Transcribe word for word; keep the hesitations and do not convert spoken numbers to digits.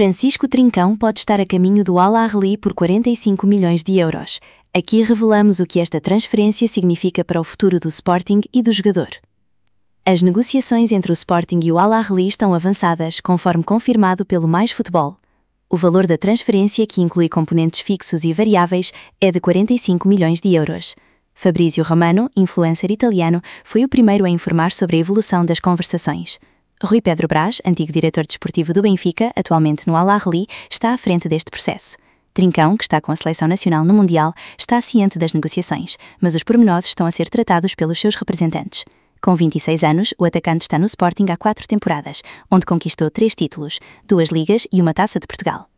Francisco Trincão pode estar a caminho do Al Ahly por quarenta e cinco milhões de euros. Aqui revelamos o que esta transferência significa para o futuro do Sporting e do jogador. As negociações entre o Sporting e o Al Ahly estão avançadas, conforme confirmado pelo Mais Futebol. O valor da transferência, que inclui componentes fixos e variáveis, é de quarenta e cinco milhões de euros. Fabrizio Romano, influencer italiano, foi o primeiro a informar sobre a evolução das conversações. Rui Pedro Brás, antigo diretor desportivo do Benfica, atualmente no Al Ahly, está à frente deste processo. Trincão, que está com a seleção nacional no Mundial, está ciente das negociações, mas os pormenores estão a ser tratados pelos seus representantes. Com vinte e seis anos, o atacante está no Sporting há quatro temporadas, onde conquistou três títulos, duas ligas e uma Taça de Portugal.